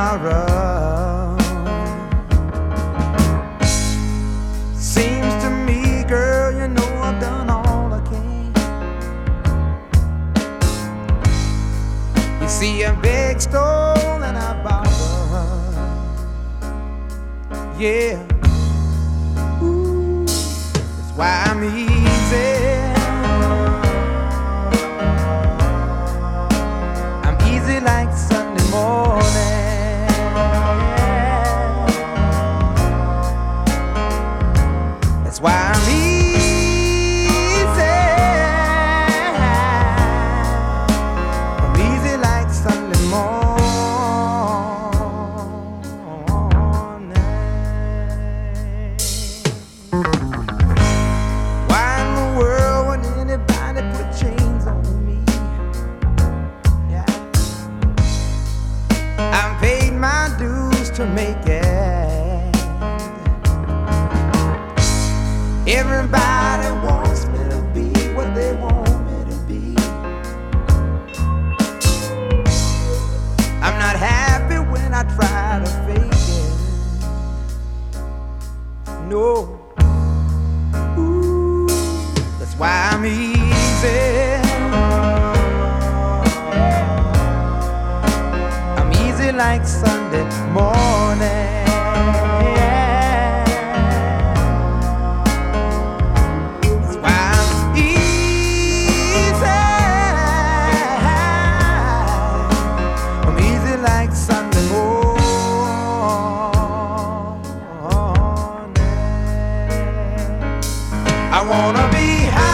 tomorrow. Seems to me, girl, you know I've done all I can. You see, I begged, stole, and I borrowed. Yeah, ooh, that's why I'm easy. I'm easy like Sunday morning. That's why I'm easy. I'm easy like Sunday morning. Why in the world would anybody put chains on me? Yeah, I've paid my dues to make it. Everybody wants me to be what they want me to be. I'm not happy when I try to fake it. No. Ooh, that's why I'm easy. I'm easy like Sunday morning. Like Sunday morning, I wanna be high.